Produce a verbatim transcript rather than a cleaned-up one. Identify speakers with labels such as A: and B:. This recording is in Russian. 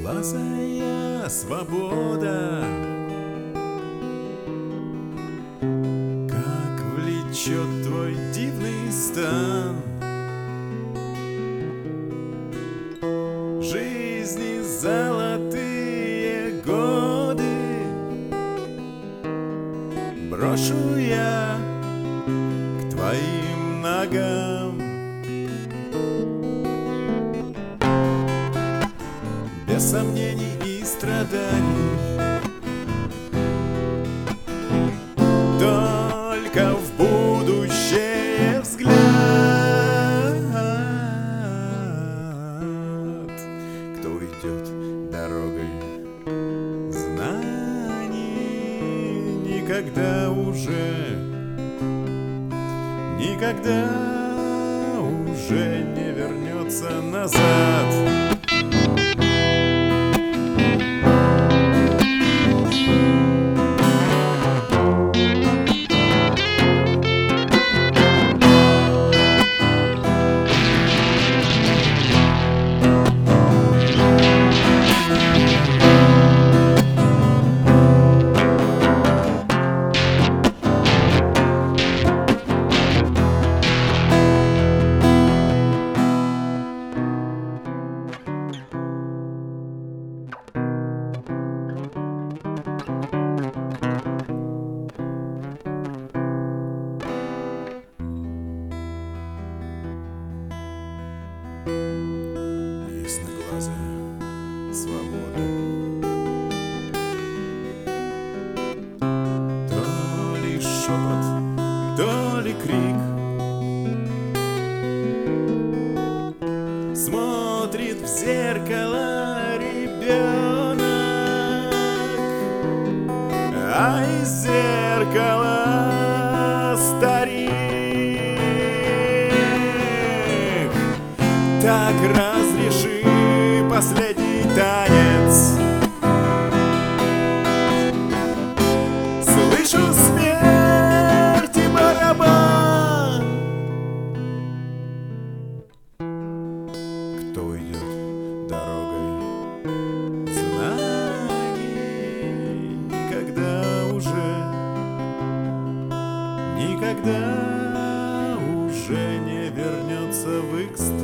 A: Ясноглазая свобода, как влечет твой дивный стан. Жизни золотые годы брошу я к твоим ногам. Без сомнений и страданий, только в будущее взгляд. Кто идет дорогой знаний, никогда уже, никогда уже не вернется назад. Ясноглазая свобода, то ли шепот, то ли крик, смотрит в зеркало ребенок, а из зеркала старик. Так разреши последний танец. Слышу смерть и барабан. Кто идет дорогой знаний, никогда уже, никогда уже не вернется в их страну.